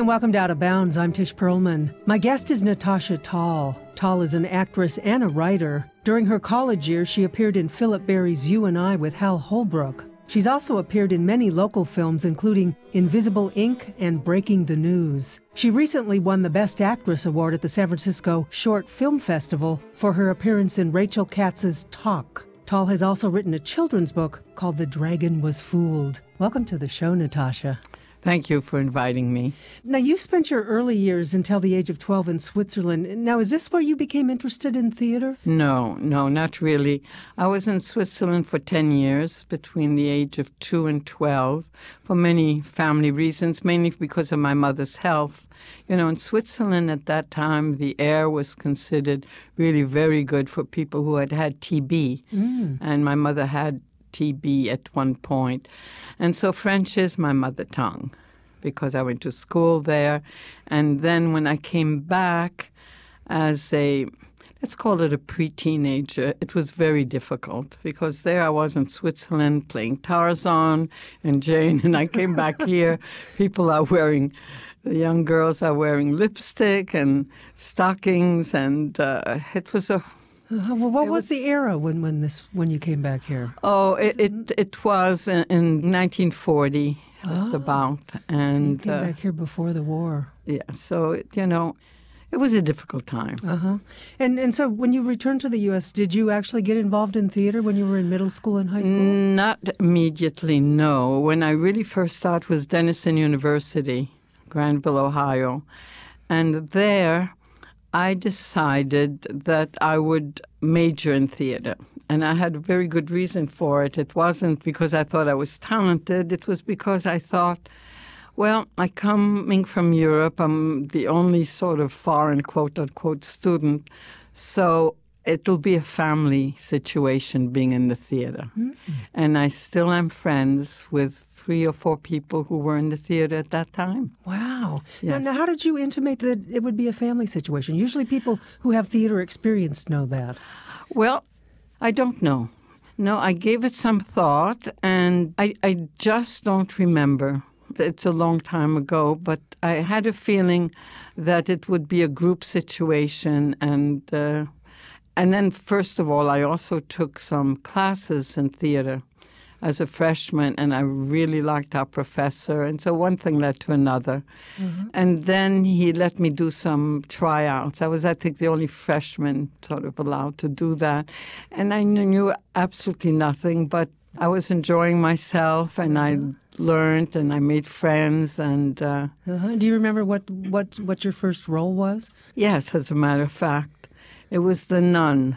and welcome to Out of Bounds. I'm Tish Perlman. My guest is Natasha Tall. Tall is an actress and a writer. During her college years, she appeared in Philip Berry's You and I with Hal Holbrook. She's also appeared in many local films, including Invisible, Ink. and Breaking the News. She recently won the Best Actress Award at the San Francisco Short Film Festival for her appearance in Rachel Katz's Talk. Tall has also written a children's book called The Dragon Was Fooled. Welcome to the show, Natasha. Thank you for inviting me. Now, you spent your early years until the age of 12 in Switzerland. Now, is this where you became interested in theater? No, not really. I was in Switzerland for 10 years, between the age of 2 and 12, for many family reasons, mainly because of my mother's health. You know, in Switzerland at that time, the air was considered really very good for people who had TB. And my mother had TB at one point. And so French is my mother tongue because I went to school there. And then when I came back as let's call it a pre-teenager, it was very difficult because there I was in Switzerland playing Tarzan and Jane, and I came back here. The young girls are wearing lipstick and stockings, and it was a... What was the era when you came back here? Oh, it was in 1940, just about. And so you came back here before the war. Yeah, so, it was a difficult time. And so when you returned to the U.S., did you actually get involved in theater when you were in middle school and high school? Not immediately, no. When I really first started was Denison University, Granville, Ohio. And there I decided that I would major in theater. And I had a very good reason for it. It wasn't because I thought I was talented. It was because I thought, well, I'm coming from Europe. I'm the only sort of foreign, quote-unquote, student. So it'll be a family situation being in the theater. And I still am friends with 3 or 4 people who were in the theater at that time. Wow. Yes. Now, how did you intimate that it would be a family situation? Usually people who have theater experience know that. Well, I don't know. No, I gave it some thought, and I just don't remember. It's a long time ago, but I had a feeling that it would be a group situation, and then, first of all, I also took some classes in theater as a freshman, and I really liked our professor, and so one thing led to another. And then he let me do some tryouts. I was, I think, the only freshman sort of allowed to do that, and I knew absolutely nothing, but I was enjoying myself, and I learned, and I made friends, and... Do you remember what your first role was? Yes, as a matter of fact. It was the nun.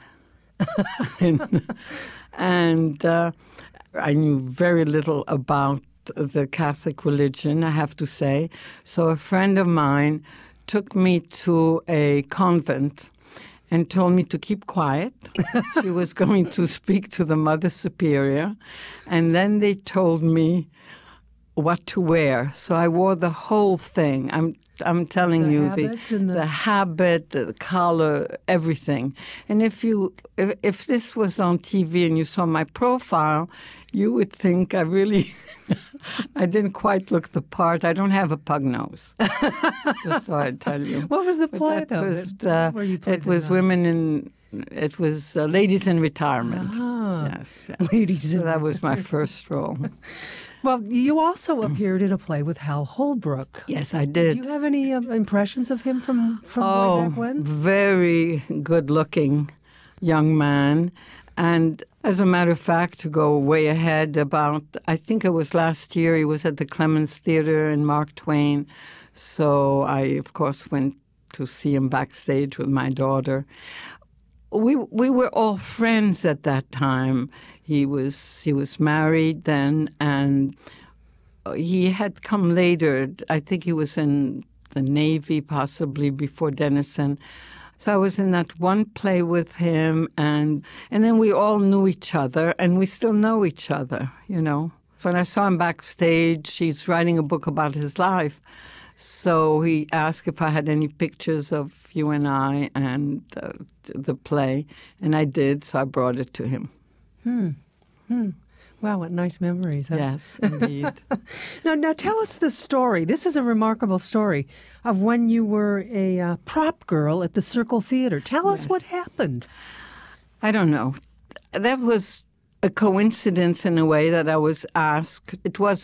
and I knew very little about the Catholic religion, I have to say. So a friend of mine took me to a convent and told me to keep quiet. She was going to speak to the Mother Superior. And then they told me what to wear. So I wore the whole thing. I'm telling you, the habit, the collar, everything. And if this was on TV and you saw my profile, you would think I didn't quite look the part. I don't have a pug nose, just so I tell you. What was the play, though? It was ladies in retirement. Yes. Ladies in that was my first role. Well, you also appeared in a play with Hal Holbrook. Yes, I did. Do you have any impressions of him from way back when? Very good-looking young man. And as a matter of fact, to go way ahead, I think it was last year, he was at the Clemens Theater in Mark Twain. So I, of course, went to see him backstage with my daughter. We were all friends at that time. He was married then, and he had come later. I think he was in the Navy, possibly before Denison. So I was in that one play with him, and then we all knew each other, and we still know each other, you know. So when I saw him backstage, he's writing a book about his life. So he asked if I had any pictures of you and I and the play, and I did, so I brought it to him. Wow, what nice memories. Huh? Yes, indeed. Now tell us the story. This is a remarkable story of when you were a prop girl at the Circle Theater. Tell us what happened. I don't know. That was a coincidence in a way that I was asked. It was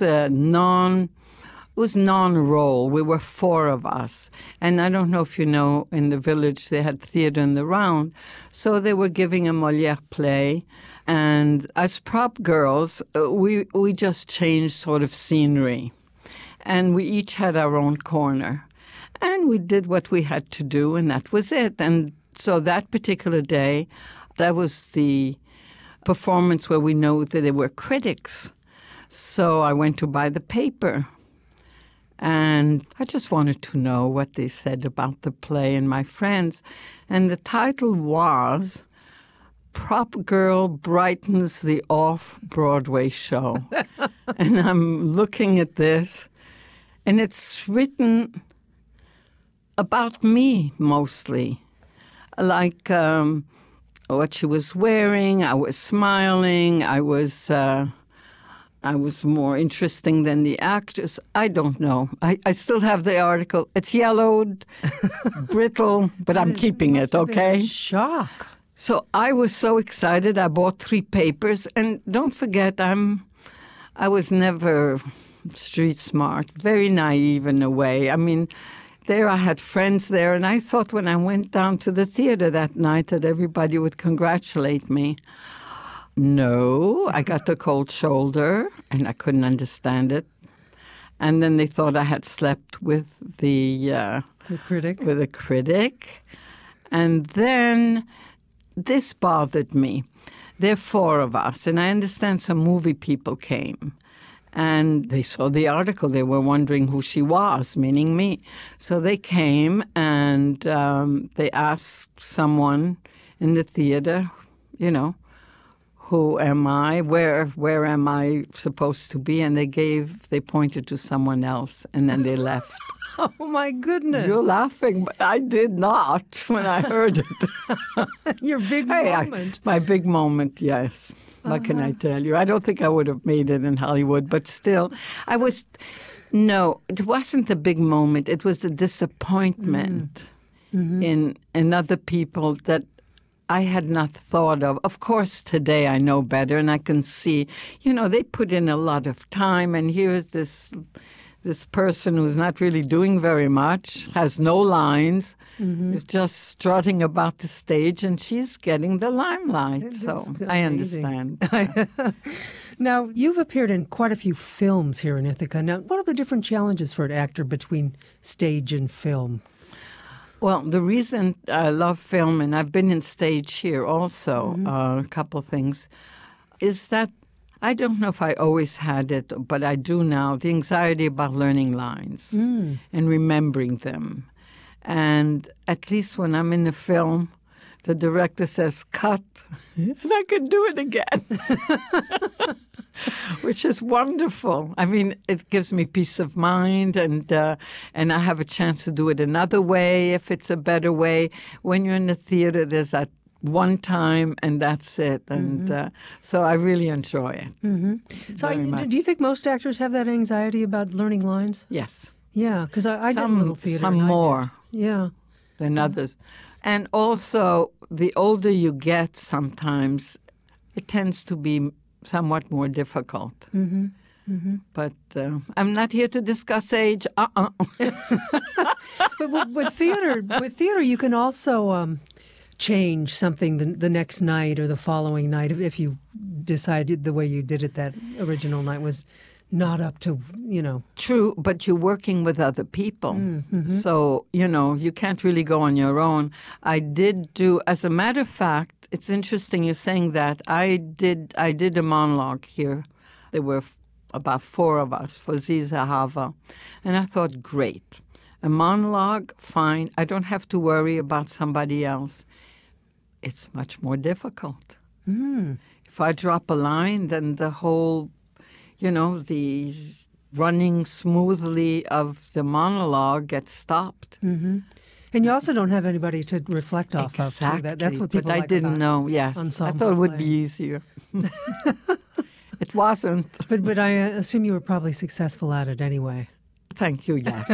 non-role. We were 4 of us. And I don't know if you know, in the village they had theater in the round. So they were giving a Molière play. And as prop girls, we just changed sort of scenery. And we each had our own corner. And we did what we had to do, and that was it. And so that particular day, that was the performance where we know that there were critics. So I went to buy the paper. And I just wanted to know what they said about the play and my friends. And the title was Prop Girl Brightens the Off-Broadway Show. And I'm looking at this, and it's written about me mostly. Like what she was wearing, I was smiling, I was more interesting than the actress. I don't know. I still have the article. It's yellowed, brittle, but I'm keeping it, okay? Shock. So I was so excited. I bought 3 papers. And don't forget, I was never street smart, very naive in a way. I mean, there I had friends there, and I thought when I went down to the theater that night that everybody would congratulate me. No, I got a cold shoulder, and I couldn't understand it. And then they thought I had slept with the critic. With a critic. And then this bothered me. There are 4 of us, and I understand some movie people came. And they saw the article. They were wondering who she was, meaning me. So they came, and they asked someone in the theater, you know, who am I? Where am I supposed to be? And they pointed to someone else, and then they left. Oh, my goodness. You're laughing, but I did not when I heard it. Your big moment. My big moment, yes. What can I tell you? I don't think I would have made it in Hollywood, but still, no, it wasn't a big moment. It was the disappointment in other people that I had not thought of. Of course, today I know better, and I can see, they put in a lot of time, and here's this person who's not really doing very much, has no lines, is just strutting about the stage, and she's getting the limelight. So I understand. Now, you've appeared in quite a few films here in Ithaca. Now, what are the different challenges for an actor between stage and film? Well, the reason I love film, and I've been in stage here also, a couple of things, is that I don't know if I always had it, but I do now, the anxiety about learning lines and remembering them. And at least when I'm in the film, the director says, cut, and I can do it again, which is wonderful. I mean, it gives me peace of mind, and I have a chance to do it another way if it's a better way. When you're in the theater, there's that one time, and that's it. And so I really enjoy it. So do you think most actors have that anxiety about learning lines? Yes. Yeah, because I did a little theater. Some more than others. And also, the older you get sometimes, it tends to be somewhat more difficult. But I'm not here to discuss age. But with theater, you can also change something the next night or the following night if you decided the way you did it that original night was not up to, True, but you're working with other people. So, you can't really go on your own. I did do, as a matter of fact, it's interesting you're saying that. I did a monologue here. There were about 4 of us for Ziza Hava. And I thought, great. A monologue, fine. I don't have to worry about somebody else. It's much more difficult. If I drop a line, then the whole, the running smoothly of the monologue gets stopped. And you also don't have anybody to reflect off of. That's what people like. But I didn't know, yes. I thought it would be easier. It wasn't. But I assume you were probably successful at it anyway. Thank you, yes.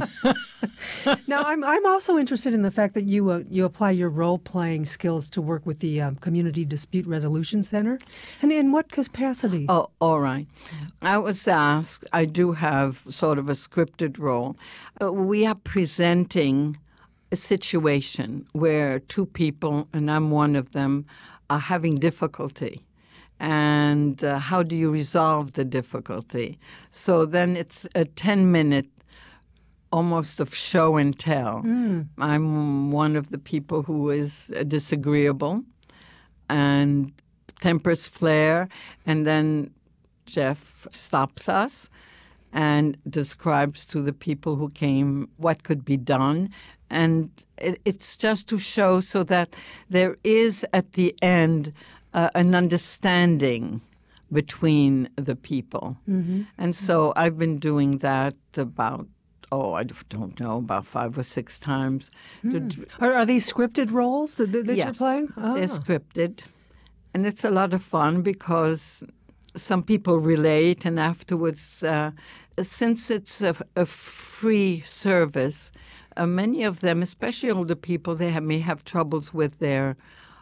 Now, I'm also interested in the fact that you apply your role-playing skills to work with the Community Dispute Resolution Center. And in what capacity? Oh, all right. I was asked, I do have sort of a scripted role. We are presenting a situation where two people, and I'm one of them, are having difficulty. And how do you resolve the difficulty? So then it's a 10-minute almost of show and tell. I'm one of the people who is disagreeable and tempers flare, and then Jeff stops us and describes to the people who came what could be done. And it's just to show so that there is at the end an understanding between the people. And so I've been doing that about, I don't know, about 5 or 6 times. Are these scripted roles that yes, you're playing? They're scripted. And it's a lot of fun because some people relate, and afterwards, since it's a free service, many of them, especially older people, may have troubles with their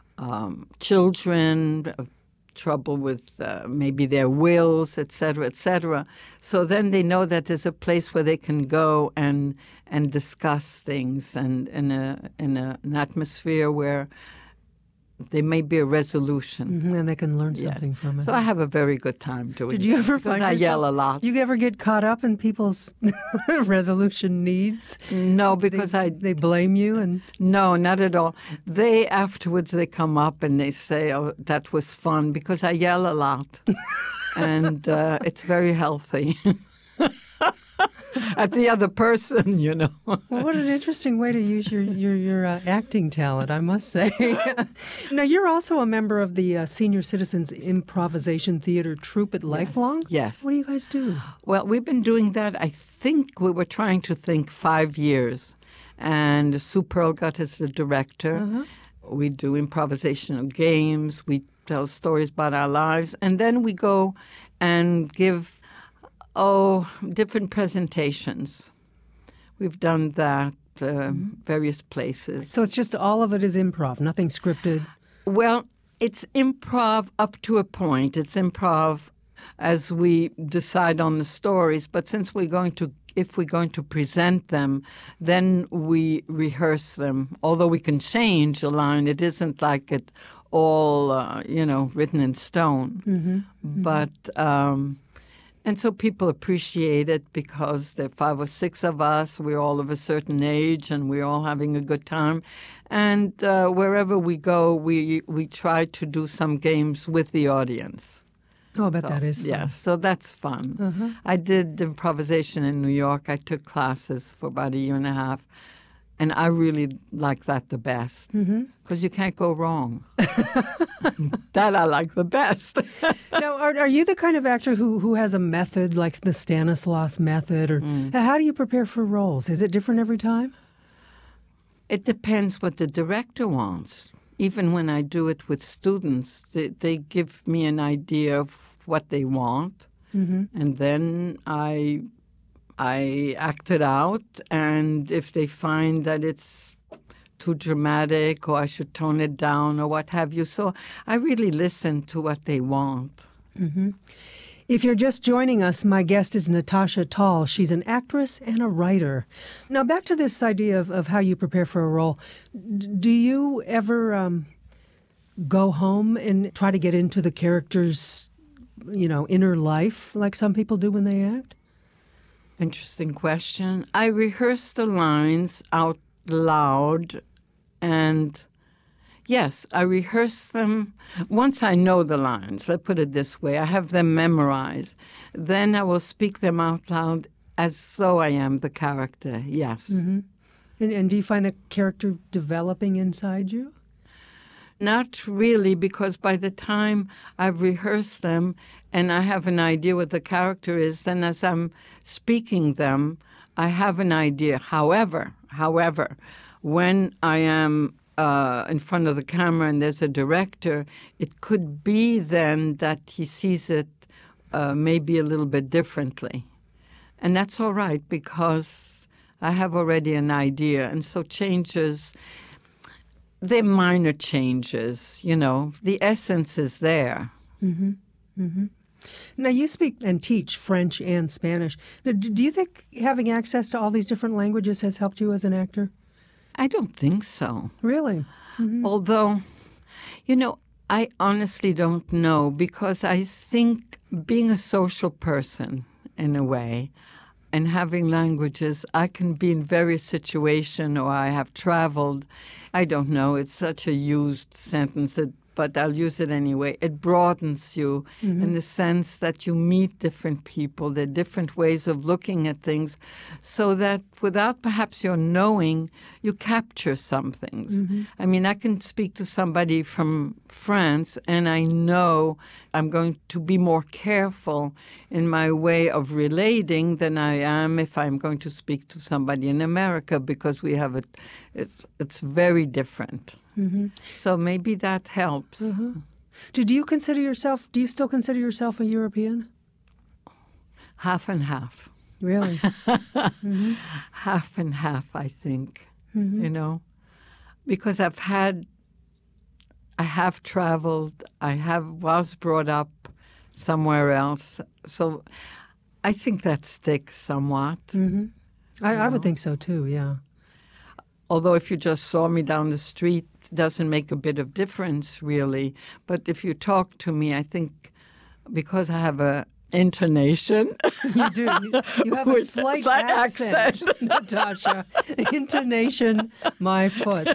children, trouble with maybe their wills, etc., etc. So then they know that there's a place where they can go and discuss things, and in an atmosphere where there may be a resolution. And they can learn something from it. So I have a very good time doing it. Did you ever find I yell a lot. You ever get caught up in people's resolution needs? No, because they blame you? And No, not at all. Afterwards they come up and they say, "Oh, that was fun," because I yell a lot. And it's very healthy. At the other person, you know. Well, what an interesting way to use your acting talent, I must say. Now, you're also a member of the Senior Citizens Improvisation Theater Troupe at Lifelong? Yes. What do you guys do? Well, we've been doing that, I think we were trying to think 5 years. And Sue Perlgott is the director. We do improvisational games. We tell stories about our lives. And then we go and give different presentations. We've done that various places. So it's just all of it is improv, nothing scripted? Well, it's improv up to a point. It's improv as we decide on the stories, but if we're going to present them, then we rehearse them. Although we can change a line, it isn't like it all, written in stone. But and so people appreciate it because there are 5 or 6 of us. We're all of a certain age, and we're all having a good time. And wherever we go, we try to do some games with the audience. Oh, I bet that is fun. Yes, so that's fun. I did improvisation in New York. I took classes for about 1.5 years. And I really like that the best because you can't go wrong. That I like the best. Now, are you the kind of actor who has a method, like the Stanislas method? Or how do you prepare for roles? Is it different every time? It depends what the director wants. Even when I do it with students, they give me an idea of what they want. And then I act it out, and if they find that it's too dramatic or I should tone it down or what have you. So I really listen to what they want. If you're just joining us, my guest is Natasha Tall. She's an actress and a writer. Now, back to this idea of how you prepare for a role. Do you ever go home and try to get into the character's, inner life like some people do when they act? Interesting question. I rehearse the lines out loud, and yes, I rehearse them. Once I know the lines, let's put it this way, I have them memorized. Then I will speak them out loud as though I am the character, yes. And do you find the character developing inside you? Not really, because by the time I've rehearsed them and I have an idea what the character is, then as I'm speaking them, I have an idea. However, when I am in front of the camera and there's a director, it could be then that he sees it maybe a little bit differently. And that's all right because I have already an idea. And so changes, they're minor changes, the essence is there. Mm-hmm. Mm-hmm. Now, you speak and teach French and Spanish. Now, do you think having access to all these different languages has helped you as an actor? I don't think so. Really? Mm-hmm. Although, I honestly don't know because I think being a social person, in a way, and having languages, I can be in various situations or I have traveled. I don't know, it's such a used sentence, but I'll use it anyway. It broadens you in the sense that you meet different people. There are different ways of looking at things so that without perhaps your knowing, you capture some things. Mm-hmm. I mean, I can speak to somebody from France and I know I'm going to be more careful in my way of relating than I am if I'm going to speak to somebody in America because we have it's very different. Mm-hmm. So maybe that helps. Mm-hmm. Do you still consider yourself a European? Half and half. Really? Mm-hmm. Half and half, I think. Mm-hmm. Because I have traveled, was brought up somewhere else. So I think that sticks somewhat. Mm-hmm. I would think so too, yeah. Although if you just saw me down the street, it doesn't make a bit of difference, really. But if you talk to me, I think because I have a intonation. You do. You have a slight accent, Natasha. Intonation, my foot.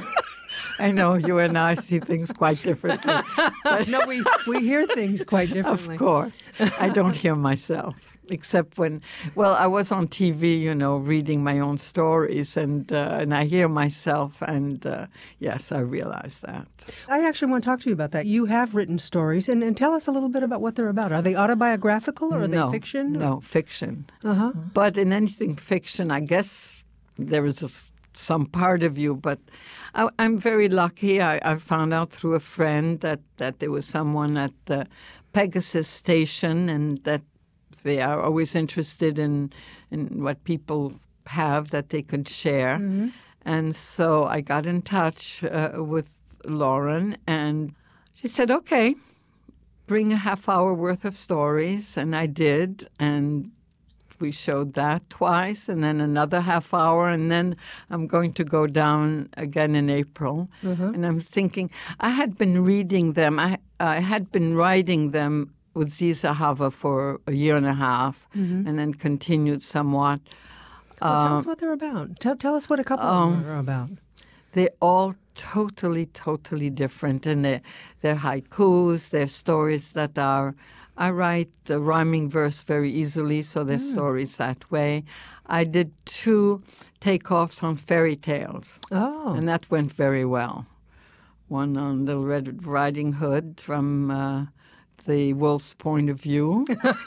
I know you and I see things quite differently. No, we hear things quite differently. Of course. I don't hear myself. Except when, I was on TV, reading my own stories, and I hear myself, and yes, I realize that. I actually want to talk to you about that. You have written stories, and tell us a little bit about what they're about. Are they autobiographical, or are they fiction? No, fiction. Uh-huh. But in anything fiction, I guess there is some part of you, but I'm very lucky. I found out through a friend that there was someone at the Pegasus station, and that they are always interested in what people have that they could share. Mm-hmm. And so I got in touch with Lauren, and she said, okay, bring a half-hour worth of stories. And I did, and we showed that twice, and then another half hour, and then I'm going to go down again in April. Mm-hmm. And I'm thinking, I had been reading them. I had been writing them with Ziza Hava for a year and a half, mm-hmm. and then continued somewhat. Well, tell us what they're about. Tell us what a couple of them are about. They're all totally, totally different, and they're haikus, they're stories that are... I write the rhyming verse very easily, so there's stories that way. I did 2 takeoffs on fairy tales, and that went very well. One on Little Red Riding Hood from... the wolf's point of view,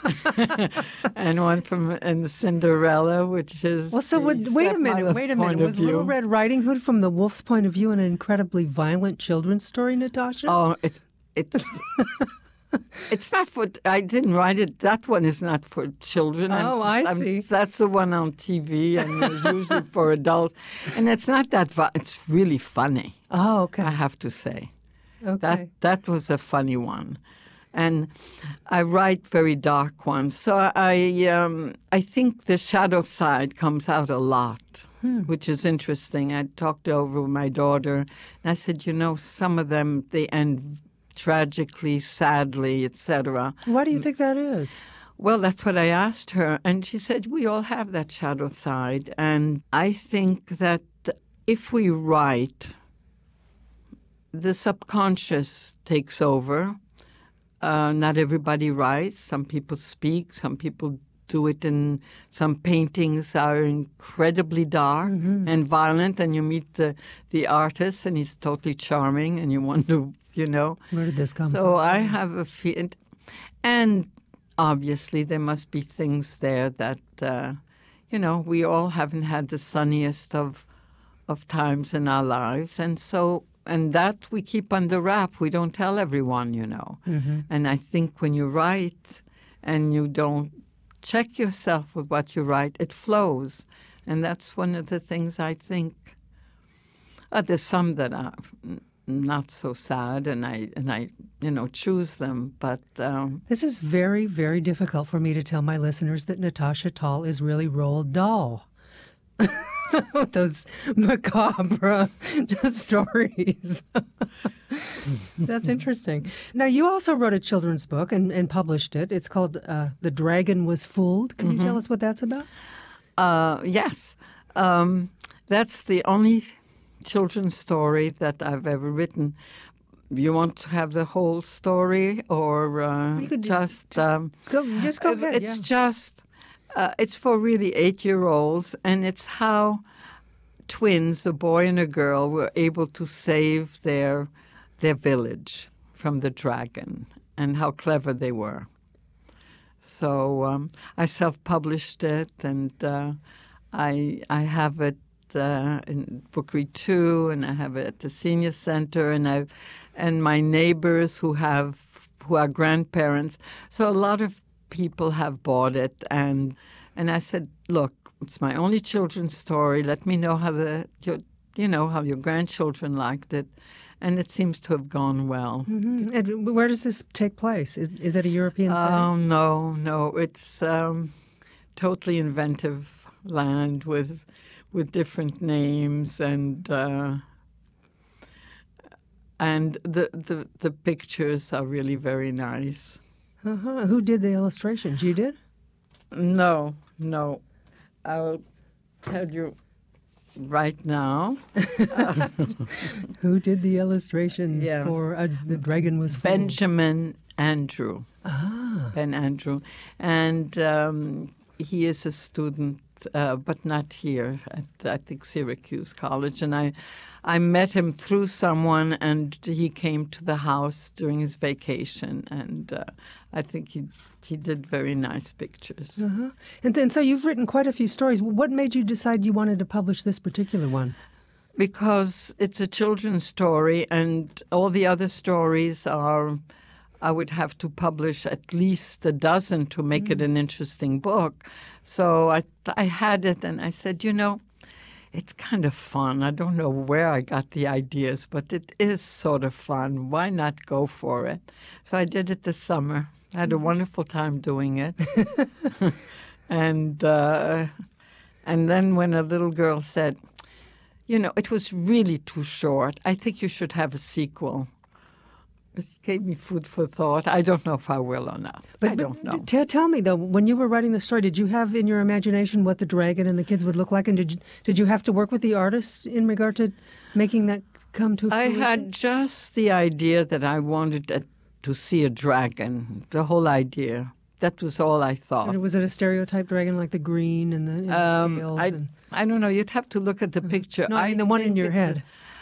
and one from the Cinderella, which is... Well, so wait a minute. Was Little Red Riding Hood from the wolf's point of view an incredibly violent children's story, Natasha? Oh, it's not for... I didn't write it. That one is not for children. I see. That's the one on TV, and it's usually for adults. And it's not that... It's really funny. Oh, okay. I have to say. Okay. That was a funny one. And I write very dark ones. So I think the shadow side comes out a lot, which is interesting. I talked over with my daughter, and I said, some of them, they end tragically, sadly, etc. Why do you think that is? Well, that's what I asked her, and she said, we all have that shadow side. And I think that if we write, the subconscious takes over. Not everybody writes. Some people speak. Some people do it in... Some paintings are incredibly dark and violent, and you meet the artist, and he's totally charming, and you wonder, Where did this come from? So I have a feeling... And obviously there must be things there that, we all haven't had the sunniest of times in our lives, and so... And that we keep under wrap. We don't tell everyone, Mm-hmm. And I think when you write and you don't check yourself with what you write, it flows. And that's one of the things I think. There's some that are not so sad, and I choose them. But this is very, very difficult for me to tell my listeners that Natasha Tall is really Roald Dahl. Those macabre stories. That's interesting. Now, you also wrote a children's book and published it. It's called The Dragon Was Fooled. Can you tell us what that's about? Yes. That's the only children's story that I've ever written. You want to have the whole story, or just go ahead? It's for really 8-year-olds, and it's how twins, a boy and a girl, were able to save their village from the dragon, and how clever they were. So I self-published it, and I have it in Bookery 2, and I have it at the senior center, and my neighbors who are grandparents. So a lot of people have bought it, and I said, look, it's my only children's story. Let me know how how your grandchildren liked it, and it seems to have gone well. Mm-hmm. And where does this take place? Is it a European thing? Oh, no, it's totally inventive land with different names, and the pictures are really very nice. Who did the illustrations? You did? No. I'll tell you right now. Who did the illustrations for The Dragon Was Fooled? Benjamin Andrew. Ben Andrew. And he is a student, but not here at, I think, Syracuse College. And I met him through someone, and he came to the house during his vacation, and I think he did very nice pictures. And so you've written quite a few stories. What made you decide you wanted to publish this particular one? Because it's a children's story, and all the other stories are, I would have to publish at least a dozen to make it an interesting book. So I had it, and I said, it's kind of fun. I don't know where I got the ideas, but it is sort of fun. Why not go for it? So I did it this summer. I had a wonderful time doing it. And then when a little girl said, it was really too short, I think you should have a sequel. It gave me food for thought. I don't know if I will or not. I don't know. Tell me, though, when you were writing the story, did you have in your imagination what the dragon and the kids would look like? And did you have to work with the artists in regard to making that come to fruition? I had just the idea that I wanted to see a dragon, the whole idea. That was all I thought. And was it a stereotype dragon like the green and the tails? I don't know. You'd have to look at the picture. No, I mean the one in your head.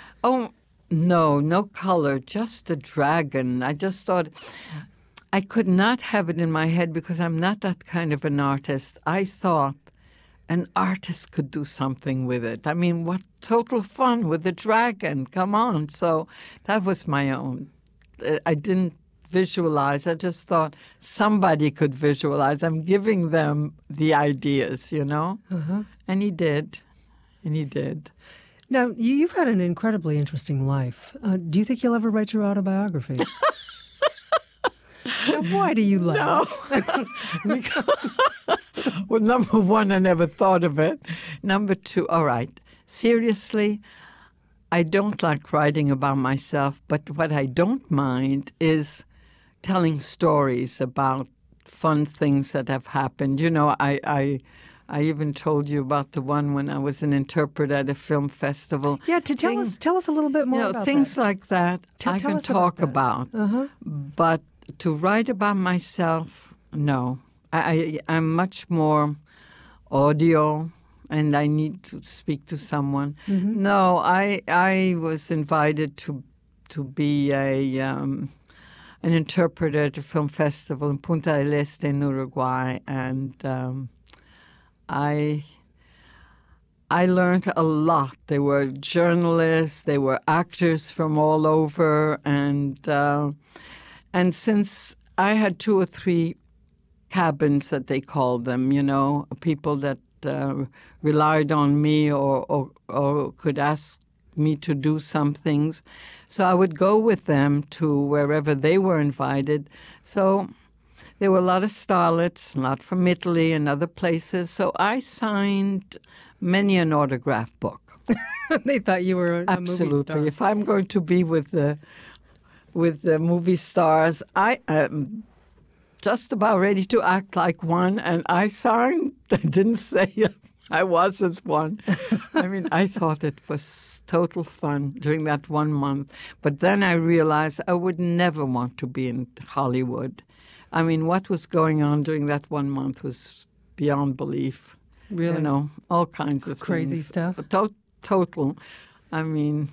No color, just a dragon. I just thought I could not have it in my head because I'm not that kind of an artist. I thought an artist could do something with it. I mean, what total fun with a dragon. Come on. So that was my own. I didn't visualize. I just thought somebody could visualize. I'm giving them the ideas, And he did. Now, you've had an incredibly interesting life. Do you think you'll ever write your autobiography? Now, why do you laugh? No. Well, number one, I never thought of it. Number two, all right, seriously, I don't like writing about myself, but what I don't mind is telling stories about fun things that have happened. I even told you about the one when I was an interpreter at a film festival. Yeah, tell us a little bit more about things that. Like that I can talk about. But to write about myself, no. I'm much more audio, and I need to speak to someone. No, I was invited to be an interpreter at a film festival in Punta del Este in Uruguay, and I learned a lot. They were journalists, they were actors from all over, and since I had 2 or 3 cabins that they called them, you know, people that relied on me or could ask me to do some things. So I would go with them to wherever they were invited. So there were a lot of starlets, a lot from Italy and other places. So I signed many an autograph book. They thought you were a movie Absolutely. star. If I'm going to be with the movie stars, I am just about ready to act like one, and I signed. I didn't say I was as one. I mean, I thought it was total fun during that 1 month. But then I realized I would never want to be in Hollywood. I mean, what was going on during that 1 month was beyond belief. Really? You know, all kinds of Crazy things. stuff. Total. I mean,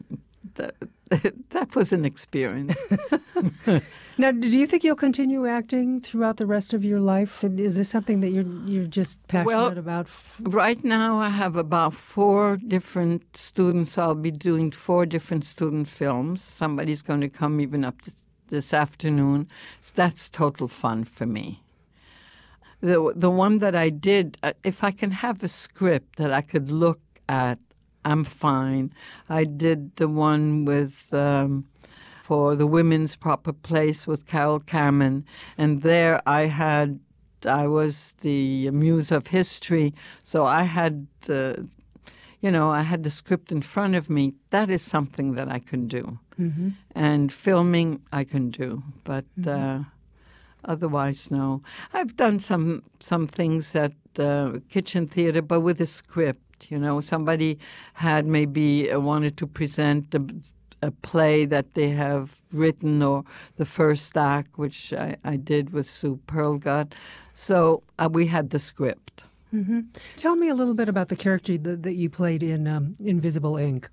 that was an experience. Now, do you think you'll continue acting throughout the rest of your life? And is this something that you're just passionate about? Right now I have about 4 different students. I'll be doing 4 different student films. Somebody's going to come even up this afternoon. So that's total fun for me. The one that I did, if I can have a script that I could look at, I'm fine. I did the one with for the Women's Proper Place with Carol Cameron, and there I was the muse of history, so I had the script in front of me. That is something that I can do, and filming I can do, but otherwise no. I've done some things at Kitchen Theater, but with a script. You know, somebody had maybe wanted to present a play that they have written, or the first act, which I did with Sue Perlgott. So we had the script. Mm-hmm. Tell me a little bit about the character that you played in Invisible Ink.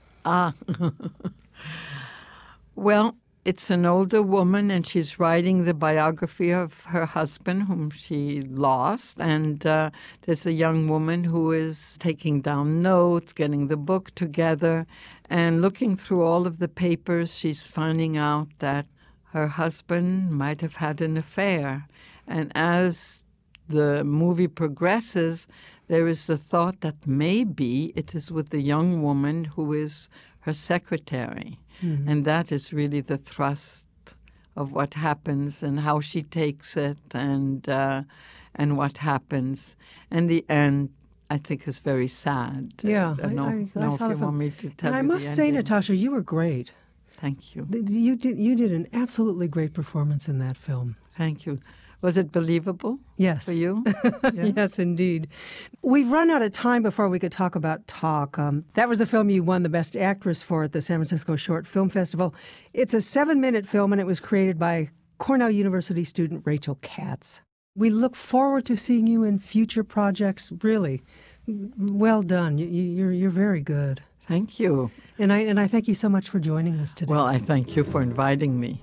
Well, it's an older woman, and she's writing the biography of her husband, whom she lost. And there's a young woman who is taking down notes, getting the book together, and looking through all of the papers, she's finding out that her husband might have had an affair. And as the movie progresses, there is the thought that maybe it is with the young woman who is her secretary. Mm-hmm. And that is really the thrust of what happens and how she takes it and what happens. And the end, I think, is very sad. Yeah, I don't know if you want me to tell you. And I must say, Natasha, you were great. Thank you. You did an absolutely great performance in that film. Thank you. Was it believable? Yes. For you? Yeah. Yes, indeed. We've run out of time before we could talk about Talk. That was the film you won the Best Actress for at the San Francisco Short Film Festival. It's a 7-minute film, and it was created by Cornell University student Rachel Katz. We look forward to seeing you in future projects. Really, well done. You're very good. Thank you. And I thank you so much for joining us today. Well, I thank you for inviting me.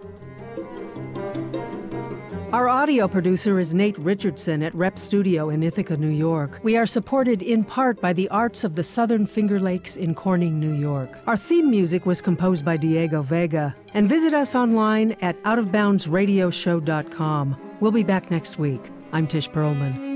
Our audio producer is Nate Richardson at Rep Studio in Ithaca, New York. We are supported in part by the arts of the Southern Finger Lakes in Corning, New York. Our theme music was composed by Diego Vega. And visit us online at outofboundsradioshow.com. We'll be back next week. I'm Tish Perlman.